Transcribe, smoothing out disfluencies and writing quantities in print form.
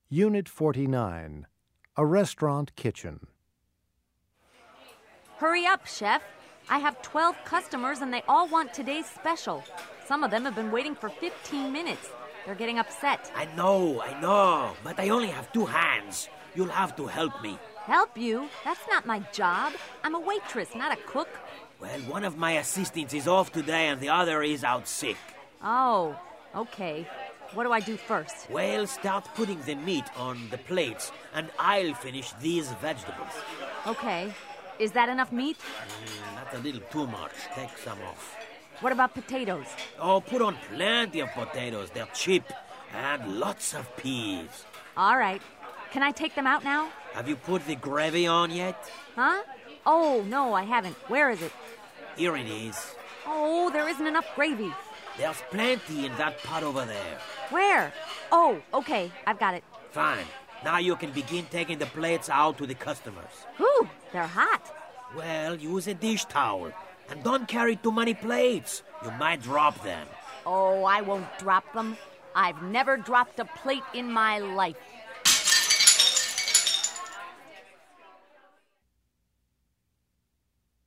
Unit 49, a restaurant kitchen. Hurry up, Chef. I have 12 customers and they all want today's special. Some of them have been waiting for 15 minutes. They're getting upset. I know, but I only have 2 hands. You'll have to help me. Help you? That's not my job. I'm a waitress, not a cook. Well, one of my assistants is off today and the other is out sick. Oh, okay. What do I do first? Well, start putting the meat on the plates and I'll finish these vegetables. Okay. Is that enough meat? That's a little too much. Take some off. What about potatoes? Oh, put on plenty of potatoes. They're cheap. And lots of peas. All right. Can I take them out now? Have you put the gravy on yet? Huh? Oh, no, I haven't. Where is it? Here it is. Oh, there isn't enough gravy. There's plenty in that pot over there. Where? Oh, okay. I've got it. Fine. Now you can begin taking the plates out to the customers. Ooh, they're hot. Well, use a dish towel. And don't carry too many plates. You might drop them. Oh, I won't drop them. I've never dropped a plate in my life.